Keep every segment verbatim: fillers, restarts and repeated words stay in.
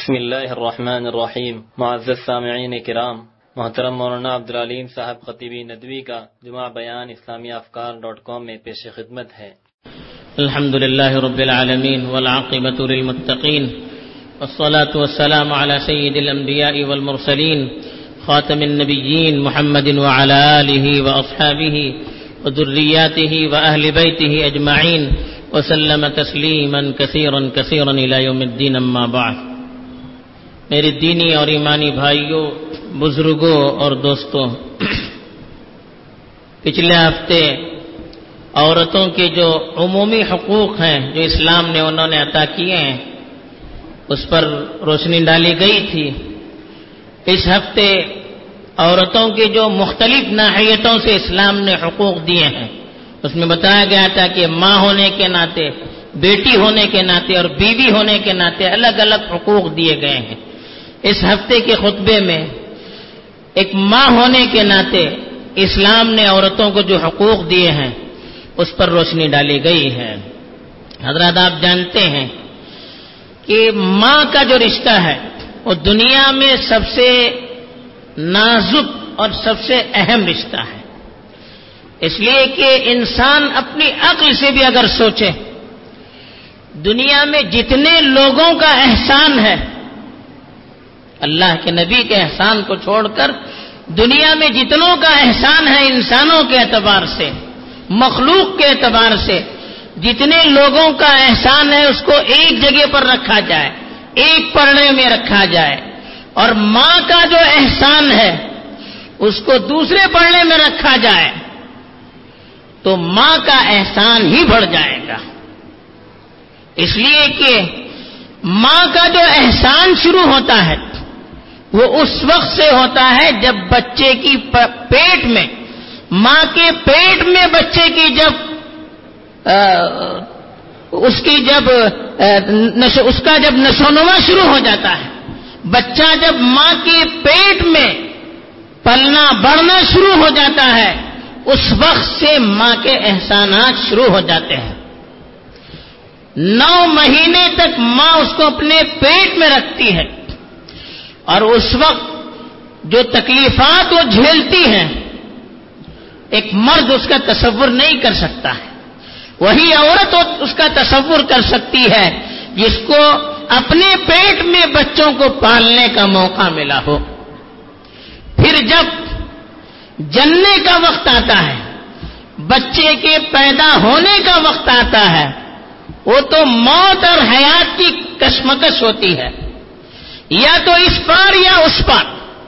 بسم اللہ الرحمن الرحیم۔ معزز سامعین کرام، محترم مولانا عبدالعلیم صاحب خطیبی ندوی کا جمعہ بیان اسلامی افکار ڈاٹ کام میں پیش خدمت ہے۔ الحمد للہ رب العالمین والعاقبۃ للمتقین والصلاة والسلام علی سید الانبیاء والمرسلین خاتم النبیین محمد وعلی آلہ واصحابہ وذریاتہ واہل بیتہ اجمعین وسلم تسلیما کثیرا کثیرا الی یوم الدین، اما بعد۔ میرے دینی اور ایمانی بھائیوں، بزرگوں اور دوستوں، پچھلے ہفتے عورتوں کے جو عمومی حقوق ہیں جو اسلام نے انہوں نے عطا کیے ہیں اس پر روشنی ڈالی گئی تھی۔ اس ہفتے عورتوں کے جو مختلف ناحیتوں سے اسلام نے حقوق دیے ہیں اس میں بتایا گیا تھا کہ ماں ہونے کے ناطے، بیٹی ہونے کے ناطے اور بیوی ہونے کے ناطے الگ الگ حقوق دیے گئے ہیں۔ اس ہفتے کے خطبے میں ایک ماں ہونے کے ناطے اسلام نے عورتوں کو جو حقوق دیے ہیں اس پر روشنی ڈالی گئی ہے۔ حضرات، آپ جانتے ہیں کہ ماں کا جو رشتہ ہے وہ دنیا میں سب سے نازک اور سب سے اہم رشتہ ہے، اس لیے کہ انسان اپنی عقل سے بھی اگر سوچے، دنیا میں جتنے لوگوں کا احسان ہے، اللہ کے نبی کے احسان کو چھوڑ کر دنیا میں جتنوں کا احسان ہے انسانوں کے اعتبار سے، مخلوق کے اعتبار سے، جتنے لوگوں کا احسان ہے اس کو ایک جگہ پر رکھا جائے، ایک پڑھنے میں رکھا جائے، اور ماں کا جو احسان ہے اس کو دوسرے پڑھنے میں رکھا جائے تو ماں کا احسان ہی بڑھ جائے گا۔ اس لیے کہ ماں کا جو احسان شروع ہوتا ہے وہ اس وقت سے ہوتا ہے جب بچے کی پیٹ میں، ماں کے پیٹ میں بچے کی جب اس کی جب اس کا جب نشوونما شروع ہو جاتا ہے، بچہ جب ماں کے پیٹ میں پلنا بڑھنا شروع ہو جاتا ہے اس وقت سے ماں کے احسانات شروع ہو جاتے ہیں۔ نو مہینے تک ماں اس کو اپنے پیٹ میں رکھتی ہے اور اس وقت جو تکلیفات وہ جھیلتی ہیں ایک مرد اس کا تصور نہیں کر سکتا ہے، وہی عورت اس کا تصور کر سکتی ہے جس کو اپنے پیٹ میں بچوں کو پالنے کا موقع ملا ہو۔ پھر جب جننے کا وقت آتا ہے، بچے کے پیدا ہونے کا وقت آتا ہے، وہ تو موت اور حیات کی کشمکش ہوتی ہے، یا تو اس پار یا اس پار۔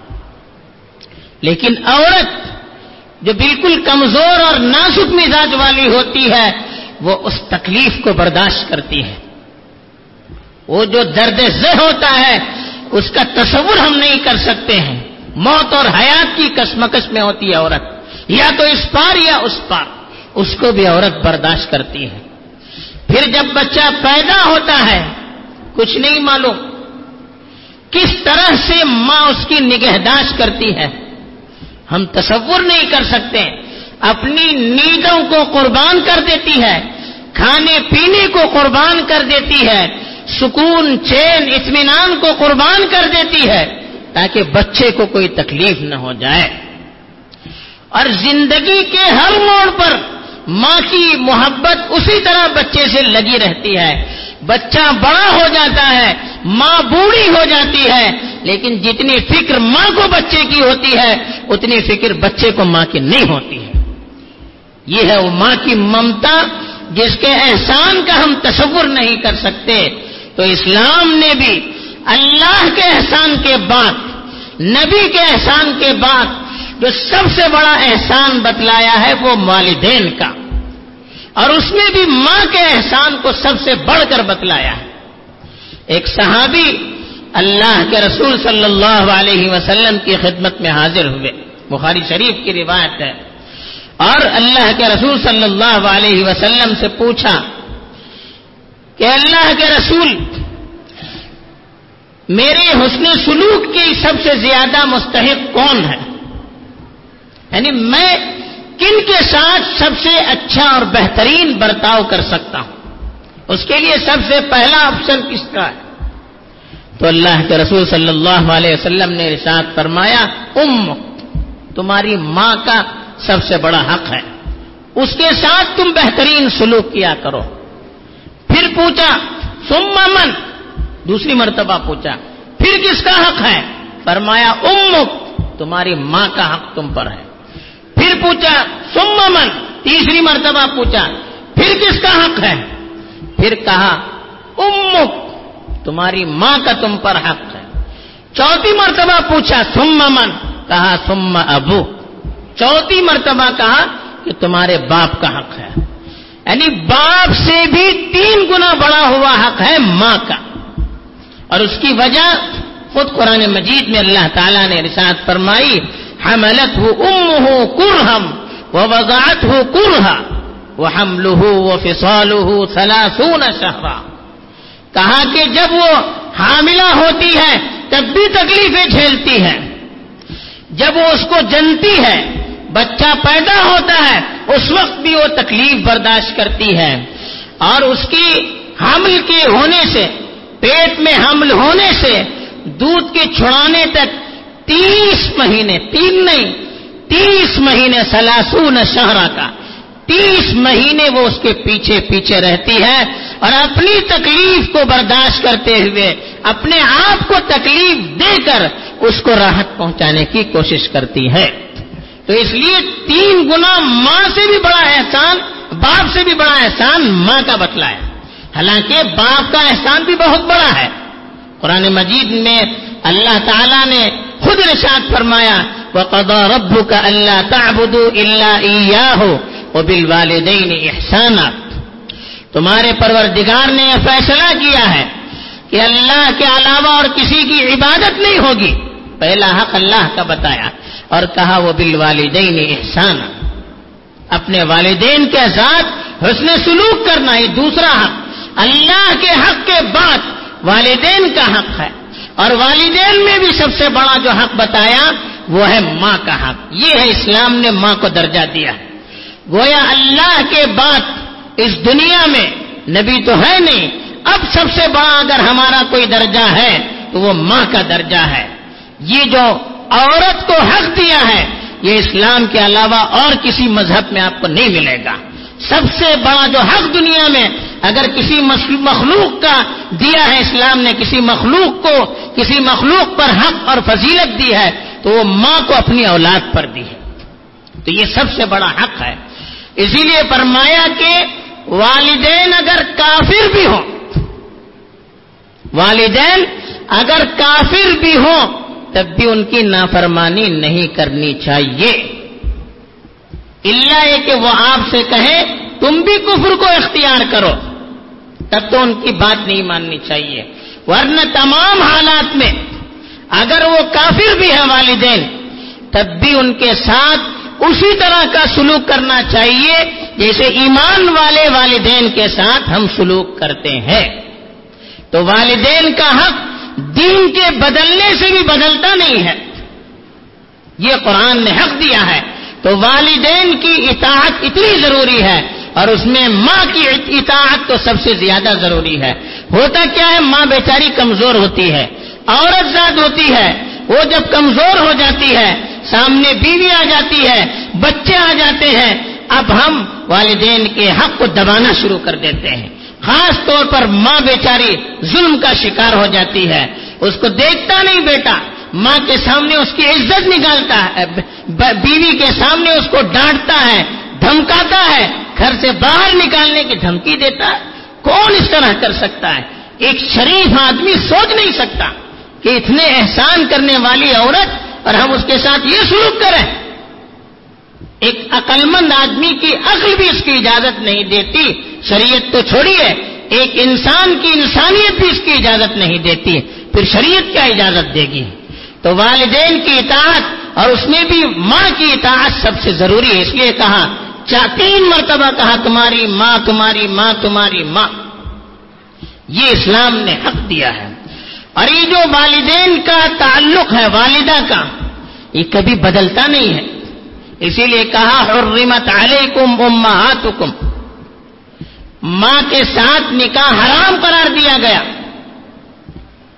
لیکن عورت جو بالکل کمزور اور نازک مزاج والی ہوتی ہے وہ اس تکلیف کو برداشت کرتی ہے۔ وہ جو درد ذہ ہوتا ہے اس کا تصور ہم نہیں کر سکتے ہیں۔ موت اور حیات کی کشمکش میں ہوتی ہے عورت، یا تو اس پار یا اس پار، اس کو بھی عورت برداشت کرتی ہے۔ پھر جب بچہ پیدا ہوتا ہے کچھ نہیں معلوم کس طرح سے ماں اس کی نگہداشت کرتی ہے، ہم تصور نہیں کر سکتے۔ اپنی نیندوں کو قربان کر دیتی ہے، کھانے پینے کو قربان کر دیتی ہے، سکون چین اطمینان کو قربان کر دیتی ہے تاکہ بچے کو کوئی تکلیف نہ ہو جائے۔ اور زندگی کے ہر موڑ پر ماں کی محبت اسی طرح بچے سے لگی رہتی ہے۔ بچہ بڑا ہو جاتا ہے، ماں بوڑھی ہو جاتی ہے، لیکن جتنی فکر ماں کو بچے کی ہوتی ہے اتنی فکر بچے کو ماں کی نہیں ہوتی ہے۔ یہ ہے وہ ماں کی ممتا جس کے احسان کا ہم تصور نہیں کر سکتے۔ تو اسلام نے بھی اللہ کے احسان کے بعد، نبی کے احسان کے بعد جو سب سے بڑا احسان بتلایا ہے وہ والدین کا، اور اس میں بھی ماں کے احسان کو سب سے بڑھ کر بتلایا ہے۔ ایک صحابی اللہ کے رسول صلی اللہ علیہ وسلم کی خدمت میں حاضر ہوئے، بخاری شریف کی روایت ہے، اور اللہ کے رسول صلی اللہ علیہ وسلم سے پوچھا کہ اللہ کے رسول، میرے حسن سلوک کی سب سے زیادہ مستحق کون ہے؟ یعنی میں کن کے ساتھ سب سے اچھا اور بہترین برتاؤ کر سکتا ہوں، اس کے لیے سب سے پہلا آپشن کس کا ہے؟ تو اللہ کے رسول صلی اللہ علیہ وسلم نے ارشاد فرمایا امک، تمہاری ماں کا سب سے بڑا حق ہے، اس کے ساتھ تم بہترین سلوک کیا کرو۔ پھر پوچھا ثم من، دوسری مرتبہ پوچھا پھر کس کا حق ہے؟ فرمایا امک، تمہاری ماں کا حق تم پر ہے۔ پھر پوچھا ثم من، تیسری مرتبہ پوچھا پھر کس کا حق ہے؟ پھر کہا امک، تمہاری ماں کا تم پر حق ہے۔ چوتھی مرتبہ پوچھا ثم من، کہا ثم ابوک، چوتھی مرتبہ کہا کہ تمہارے باپ کا حق ہے، یعنی باپ سے بھی تین گنا بڑا ہوا حق ہے ماں کا۔ اور اس کی وجہ خود قرآن مجید میں اللہ تعالیٰ نے ارشاد فرمائی حملتہ امہ کرہا ووضعتہ کرہا وحملہ وفصالہ ثلاثون شہرا، کہا کہ جب وہ حاملہ ہوتی ہے تب بھی تکلیفیں جھیلتی ہے، جب وہ اس کو جنتی ہے، بچہ پیدا ہوتا ہے اس وقت بھی وہ تکلیف برداشت کرتی ہے، اور اس کی حمل کے ہونے سے، پیٹ میں حمل ہونے سے دودھ کے چھڑانے تک تیس مہینے، تین نہیں تیس مہینے، سلاسون شہرا کا تیس مہینے وہ اس کے پیچھے پیچھے رہتی ہے، اور اپنی تکلیف کو برداشت کرتے ہوئے اپنے آپ کو تکلیف دے کر اس کو راحت پہنچانے کی کوشش کرتی ہے۔ تو اس لیے تین گنا ماں سے بھی بڑا احسان، باپ سے بھی بڑا احسان ماں کا بتلایا، حالانکہ باپ کا احسان بھی بہت بڑا ہے۔ قرآن مجید میں اللہ تعالیٰ نے خود ارشاد فرمایا وَقَضَى رَبُّكَ أَلَّا تَعْبُدُوا إِلَّا إِيَّاهُ وَبِالْوَالِدَيْنِ إِحْسَانًا، تمہارے پروردگار نے یہ فیصلہ کیا ہے کہ اللہ کے علاوہ اور کسی کی عبادت نہیں ہوگی، پہلا حق اللہ کا بتایا اور کہا وَبِالْوَالِدَيْنِ إِحْسَانًا، اپنے والدین کے ساتھ حسن سلوک کرنا، یہ دوسرا حق۔ اللہ کے حق کے بعد والدین کا حق ہے، اور والدین میں بھی سب سے بڑا جو حق بتایا وہ ہے ماں کا حق۔ یہ ہے اسلام نے ماں کو درجہ دیا ہے، گویا اللہ کے بعد اس دنیا میں نبی تو ہے نہیں، اب سب سے بڑا اگر ہمارا کوئی درجہ ہے تو وہ ماں کا درجہ ہے۔ یہ جو عورت کو حق دیا ہے یہ اسلام کے علاوہ اور کسی مذہب میں آپ کو نہیں ملے گا۔ سب سے بڑا جو حق دنیا میں اگر کسی مخلوق کا دیا ہے اسلام نے، کسی مخلوق کو، کسی مخلوق پر حق اور فضیلت دی ہے تو وہ ماں کو اپنی اولاد پر دی ہے، تو یہ سب سے بڑا حق ہے۔ اسی لیے فرمایا کہ والدین اگر کافر بھی ہوں، والدین اگر کافر بھی ہوں تب بھی ان کی نافرمانی نہیں کرنی چاہیے، الا یہ کہ وہ آپ سے کہیں تم بھی کفر کو اختیار کرو، تب تو ان کی بات نہیں ماننی چاہیے، ورنہ تمام حالات میں اگر وہ کافر بھی ہیں والدین تب بھی ان کے ساتھ اسی طرح کا سلوک کرنا چاہیے جیسے ایمان والے والدین کے ساتھ ہم سلوک کرتے ہیں۔ تو والدین کا حق دین کے بدلنے سے بھی بدلتا نہیں ہے، یہ قرآن نے حق دیا ہے، تو والدین کی اطاعت اتنی ضروری ہے، اور اس میں ماں کی اطاعت تو سب سے زیادہ ضروری ہے۔ ہوتا کیا ہے، ماں بیچاری کمزور ہوتی ہے، عورت ذات ہوتی ہے، وہ جب کمزور ہو جاتی ہے، سامنے بیوی آ جاتی ہے، بچے آ جاتے ہیں، اب ہم والدین کے حق کو دبانا شروع کر دیتے ہیں، خاص طور پر ماں بیچاری ظلم کا شکار ہو جاتی ہے، اس کو دیکھتا نہیں بیٹا، ماں کے سامنے اس کی عزت نکالتا ہے، بیوی کے سامنے اس کو ڈانٹتا ہے، دھمکاتا ہے، گھر سے باہر نکالنے کی دھمکی دیتا ہے۔ کون اس طرح کر سکتا ہے؟ ایک شریف آدمی سوچ نہیں سکتا کہ اتنے احسان کرنے والی عورت اور ہم اس کے ساتھ یہ سلوک کریں۔ ایک عقل مند آدمی کی عقل بھی اس کی اجازت نہیں دیتی، شریعت تو چھوڑیے، ایک انسان کی انسانیت بھی اس کی اجازت نہیں دیتی، پھر شریعت کیا اجازت دے گی؟ تو والدین کی اطاعت اور اس میں بھی ماں کی اطاعت سب سے ضروری ہے، اس لیے کہا چار تین مرتبہ کہا تمہاری ماں تمہاری ماں تمہاری ماں، یہ اسلام نے حق دیا ہے۔ اور یہ جو والدین کا تعلق ہے والدہ کا، یہ کبھی بدلتا نہیں ہے، اسی لیے کہا حرمت علیکم امہاتکم، ماں کے ساتھ نکاح حرام قرار دیا گیا،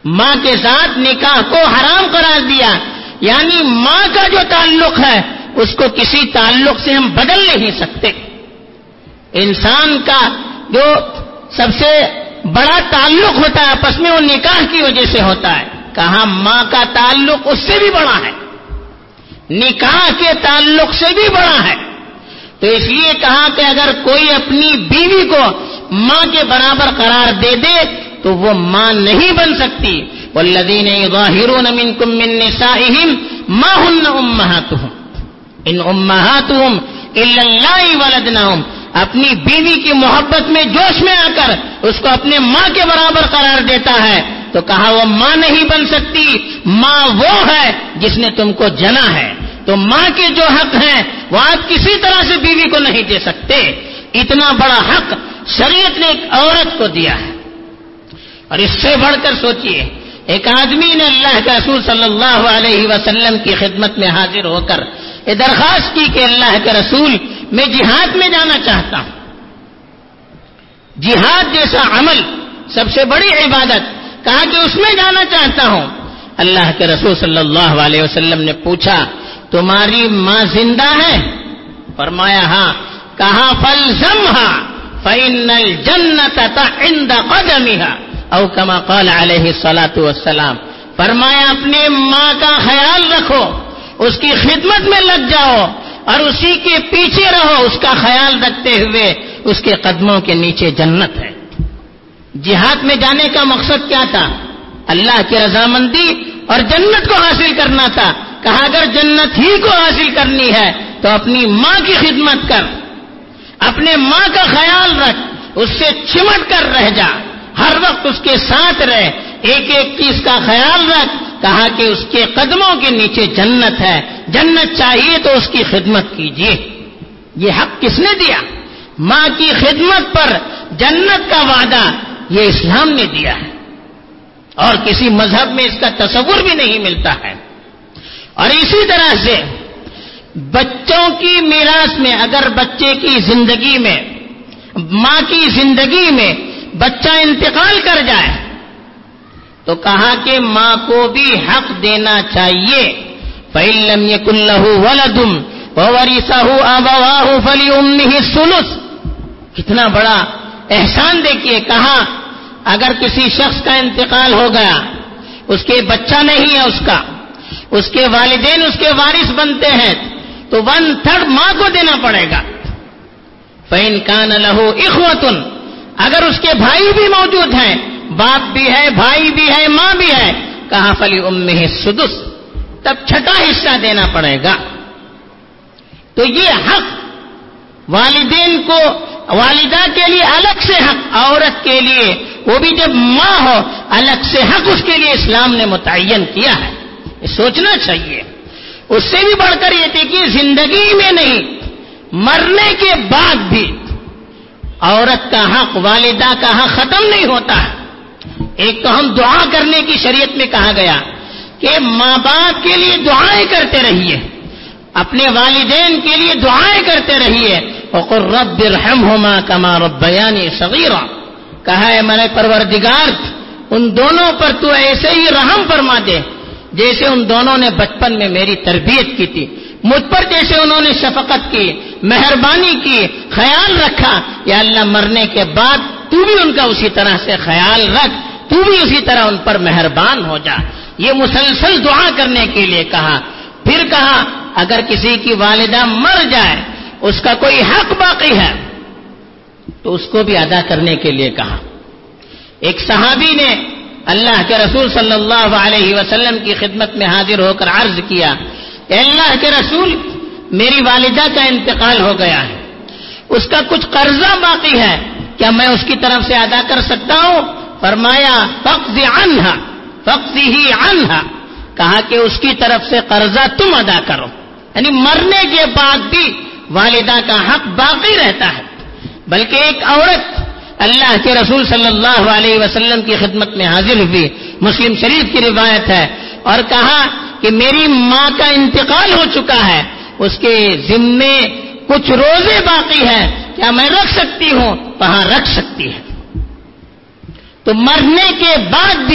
ماں کے ساتھ نکاح کو حرام قرار دیا، یعنی ماں کا جو تعلق ہے اس کو کسی تعلق سے ہم بدل نہیں سکتے۔ انسان کا جو سب سے بڑا تعلق ہوتا ہے آپس میں وہ نکاح کی وجہ سے ہوتا ہے، کہا ماں کا تعلق اس سے بھی بڑا ہے، نکاح کے تعلق سے بھی بڑا ہے۔ تو اس لیے کہا کہ اگر کوئی اپنی بیوی کو ماں کے برابر قرار دے دے تو وہ ماں نہیں بن سکتی۔ والذین یظاہرون منکم من نسائہم ما ہن امہاتہم ان امہاتہم الا اللائے ولدنہم، اپنی بیوی کی محبت میں جوش میں آ کر اس کو اپنے ماں کے برابر قرار دیتا ہے تو کہا وہ ماں نہیں بن سکتی، ماں وہ ہے جس نے تم کو جنا ہے۔ تو ماں کے جو حق ہیں وہ آپ کسی طرح سے بیوی کو نہیں دے سکتے، اتنا بڑا حق شریعت نے ایک عورت کو دیا ہے۔ اور اس سے بڑھ کر سوچئے، ایک آدمی نے اللہ کے رسول صلی اللہ علیہ وسلم کی خدمت میں حاضر ہو کر یہ درخواست کی کہ اللہ کے رسول میں جہاد میں جانا چاہتا ہوں۔ جہاد جیسا عمل سب سے بڑی عبادت، کہا کہ اس میں جانا چاہتا ہوں۔ اللہ کے رسول صلی اللہ علیہ وسلم نے پوچھا تمہاری ماں زندہ ہے؟ فرمایا ہاں۔ کہا فالزمها فإن الجنة عند قدمها او کما قال علیہ الصلاۃ والسلام، فرمایا اپنے ماں کا خیال رکھو، اس کی خدمت میں لگ جاؤ اور اسی کے پیچھے رہو، اس کا خیال رکھتے ہوئے اس کے قدموں کے نیچے جنت ہے۔ جہاد میں جانے کا مقصد کیا تھا؟ اللہ کی رضامندی اور جنت کو حاصل کرنا تھا۔ کہا اگر جنت ہی کو حاصل کرنی ہے تو اپنی ماں کی خدمت کر، اپنے ماں کا خیال رکھ، اس سے چمٹ کر رہ جا، ہر وقت اس کے ساتھ رہ، ایک ایک چیز کا خیال رکھ۔ کہا کہ اس کے قدموں کے نیچے جنت ہے، جنت چاہیے تو اس کی خدمت کیجیے۔ یہ حق کس نے دیا؟ ماں کی خدمت پر جنت کا وعدہ یہ اسلام نے دیا ہے، اور کسی مذہب میں اس کا تصور بھی نہیں ملتا ہے۔ اور اسی طرح سے بچوں کی میراث میں اگر بچے کی زندگی میں، ماں کی زندگی میں بچہ انتقال کر جائے تو کہا کہ ماں کو بھی حق دینا چاہیے۔ فَإِن لَّمْ يَكُن لَّهُ وَلَدٌ وَوَرِثَهُ أَبَوَاهُ فَلِأُمِّهِ الثُّلُثُ۔ کتنا بڑا احسان دیکھیے، کہا اگر کسی شخص کا انتقال ہو گیا، اس کے بچہ نہیں ہے، اس کا اس کے والدین اس کے وارث بنتے ہیں تو ون تھرڈ ماں کو دینا پڑے گا۔ فَإِن كَانَ لَهُ إِخْوَةٌ، اگر اس کے بھائی بھی موجود ہیں، باپ بھی ہے، بھائی بھی ہے، ماں بھی ہے، کہا فَلِأُمِّهِ السُّدُسُ، تب چھٹا حصہ دینا پڑے گا۔ تو یہ حق والدین کو، والدہ کے لیے الگ سے حق، عورت کے لیے وہ بھی جب ماں ہو الگ سے حق اس کے لیے اسلام نے متعین کیا ہے۔ یہ سوچنا چاہیے۔ اس سے بھی بڑھ کر یہ تھی کہ زندگی میں نہیں، مرنے کے بعد بھی عورت کا حق، والدہ کا حق ختم نہیں ہوتا ہے۔ ایک تو ہم دعا کرنے کی شریعت میں کہا گیا کہ ماں باپ کے لیے دعائیں کرتے رہیے، اپنے والدین کے لیے دعائیں کرتے رہیے۔ وَقُلْ رَبِّ ارْحَمْهُمَا كَمَا رَبَّيَانِي صَغِيرًا، کہا ہے میرے پروردگار ان دونوں پر تو ایسے ہی رحم فرما دے جیسے ان دونوں نے بچپن میں میری تربیت کی تھی، مجھ پر جیسے انہوں نے شفقت کی، مہربانی کی، خیال رکھا۔ یا اللہ مرنے کے بعد تو بھی ان کا اسی طرح سے خیال رکھ، تو بھی اسی طرح ان پر مہربان ہو جا۔ یہ مسلسل دعا کرنے کے لیے کہا۔ پھر کہا اگر کسی کی والدہ مر جائے، اس کا کوئی حق باقی ہے تو اس کو بھی ادا کرنے کے لیے کہا۔ ایک صحابی نے اللہ کے رسول صلی اللہ علیہ وسلم کی خدمت میں حاضر ہو کر عرض کیا کہ اللہ کے رسول میری والدہ کا انتقال ہو گیا ہے، اس کا کچھ قرضہ باقی ہے، کیا میں اس کی طرف سے ادا کر سکتا ہوں؟ فرمایا فقض عنہا فقضہ عنہا، کہا کہ اس کی طرف سے قرضہ تم ادا کرو، یعنی مرنے کے بعد بھی والدہ کا حق باقی رہتا ہے۔ بلکہ ایک عورت اللہ کے رسول صلی اللہ علیہ وسلم کی خدمت میں حاضر ہوئی، مسلم شریف کی روایت ہے، اور کہا کہ میری ماں کا انتقال ہو چکا ہے، اس کے ذمے کچھ روزے باقی ہیں، کیا میں رکھ سکتی ہوں؟ کہاں رکھ سکتی ہے۔ تو مرنے کے بعد بھی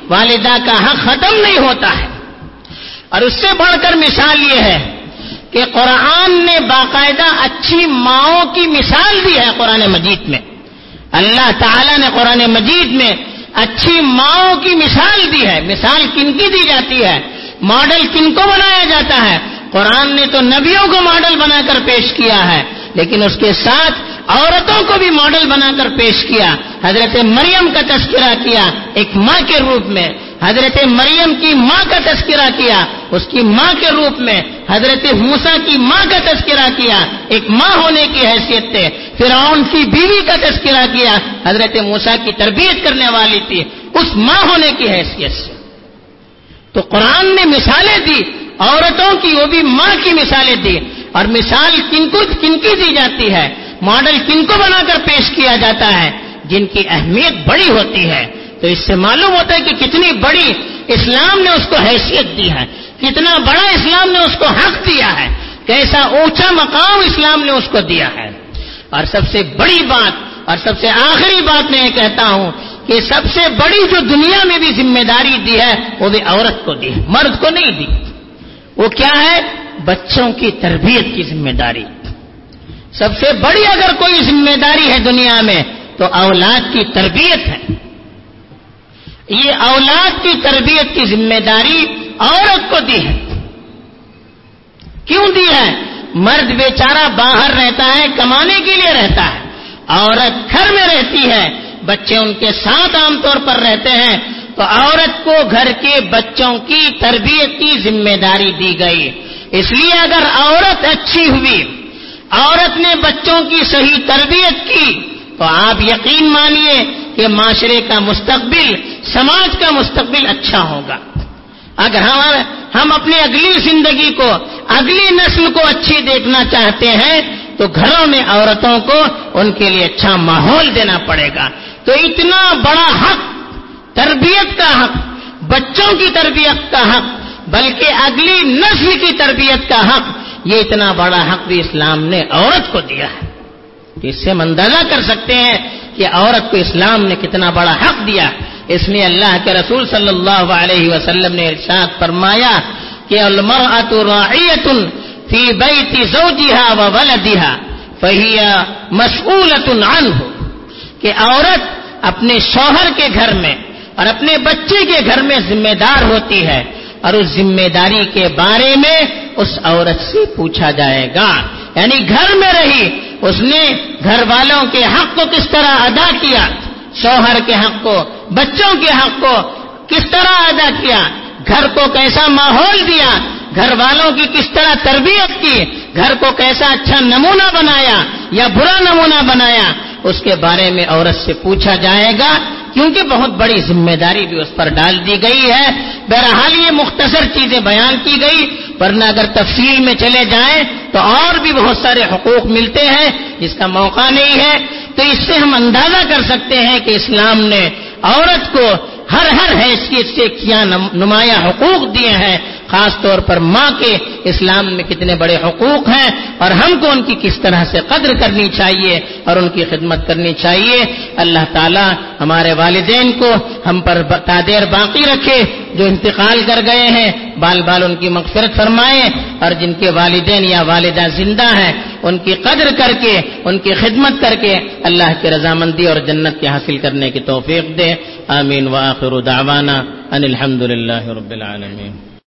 والدہ کا حق ختم نہیں ہوتا ہے. اور اس سے بڑھ کر مثال یہ ہے کہ قرآن نے باقاعدہ اچھی ماؤں کی مثال دی ہے. قرآن مجید میں اللہ تعالیٰ نے قرآن مجید میں اچھی ماؤں کی مثال دی ہے. مثال کن کی دی جاتی ہے؟ ماڈل کن کو بنایا جاتا ہے؟ قرآن نے تو نبیوں کو ماڈل بنا کر پیش کیا ہے، لیکن اس کے ساتھ عورتوں کو بھی ماڈل بنا کر پیش کیا. حضرت مریم کا تذکرہ کیا ایک ماں کے روپ میں، حضرت مریم کی ماں کا تذکرہ کیا اس کی ماں کے روپ میں، حضرت موسیٰ کی ماں کا تذکرہ کیا ایک ماں ہونے کی حیثیت سے، فرعون کی بیوی کا تذکرہ کیا حضرت موسیٰ کی تربیت کرنے والی تھی اس ماں ہونے کی حیثیت سے. تو قرآن نے مثالیں دی عورتوں کی، وہ بھی ماں کی مثالیں دی. اور مثال کن کو کن کی دی جاتی ہے؟ ماڈل کن کو بنا کر پیش کیا جاتا ہے؟ جن کی اہمیت بڑی ہوتی ہے. تو اس سے معلوم ہوتا ہے کہ کتنی بڑی اسلام نے اس کو حیثیت دی ہے، کتنا بڑا اسلام نے اس کو حق دیا ہے، کیسا اونچا مقام اسلام نے اس کو دیا ہے. اور سب سے بڑی بات اور سب سے آخری بات میں یہ کہتا ہوں کہ سب سے بڑی جو دنیا میں بھی ذمہ داری دی ہے وہ بھی عورت کو دی ہے، مرد کو نہیں دی. وہ کیا ہے؟ بچوں کی تربیت کی ذمہ داری. سب سے بڑی اگر کوئی ذمہ داری ہے دنیا میں تو اولاد کی تربیت ہے. یہ اولاد کی تربیت کی ذمہ داری عورت کو دی ہے. کیوں دی ہے؟ مرد بیچارہ باہر رہتا ہے، کمانے کے لیے رہتا ہے، عورت گھر میں رہتی ہے، بچے ان کے ساتھ عام طور پر رہتے ہیں. تو عورت کو گھر کے بچوں کی تربیت کی ذمہ داری دی گئی. اس لیے اگر عورت اچھی ہوئی، عورت نے بچوں کی صحیح تربیت کی، تو آپ یقین مانیے کہ معاشرے کا مستقبل، سماج کا مستقبل اچھا ہوگا. اگر ہم ہم اپنی اگلی زندگی کو، اگلی نسل کو اچھی دیکھنا چاہتے ہیں تو گھروں میں عورتوں کو ان کے لیے اچھا ماحول دینا پڑے گا. تو اتنا بڑا حق، تربیت کا حق، بچوں کی تربیت کا حق، بلکہ اگلی نسل کی تربیت کا حق، یہ اتنا بڑا حق بھی اسلام نے عورت کو دیا ہے. اس سے ہم اندازہ کر سکتے ہیں کہ عورت کو اسلام نے کتنا بڑا حق دیا. اس لیے اللہ کے رسول صلی اللہ علیہ وسلم نے ارشاد فرمایا کہ المرأة راعیۃ فی بیت زوجها وولدها فہی مسئولۃ عنہ، کہ عورت اپنے شوہر کے گھر میں اور اپنے بچے کے گھر میں ذمہ دار ہوتی ہے، اور اس ذمہ داری کے بارے میں اس عورت سے پوچھا جائے گا. یعنی گھر میں رہی، اس نے گھر والوں کے حق کو کس طرح ادا کیا، شوہر کے حق کو، بچوں کے حق کو کس طرح ادا کیا، گھر کو کیسا ماحول دیا، گھر والوں کی کس طرح تربیت کی، گھر کو کیسا اچھا نمونہ بنایا یا برا نمونہ بنایا، اس کے بارے میں عورت سے پوچھا جائے گا، کیونکہ بہت بڑی ذمہ داری بھی اس پر ڈال دی گئی ہے. بہرحال یہ مختصر چیزیں بیان کی گئی، ورنہ اگر تفصیل میں چلے جائیں تو اور بھی بہت سارے حقوق ملتے ہیں جس کا موقع نہیں ہے. تو اس سے ہم اندازہ کر سکتے ہیں کہ اسلام نے عورت کو ہر ہر حیثیت سے کیا نمایاں حقوق دیے ہیں. خاص طور پر ماں کے اسلام میں کتنے بڑے حقوق ہیں، اور ہم کو ان کی کس طرح سے قدر کرنی چاہیے اور ان کی خدمت کرنی چاہیے. اللہ تعالی ہمارے والدین کو ہم پر تادیر باقی رکھے، جو انتقال کر گئے ہیں بال بال ان کی مغفرت فرمائے، اور جن کے والدین یا والدہ زندہ ہیں ان کی قدر کر کے، ان کی خدمت کر کے اللہ کی رضامندی اور جنت کے حاصل کرنے کی توفیق دے. آمین. وآخر دعوانا ان الحمد للہ رب العالمین.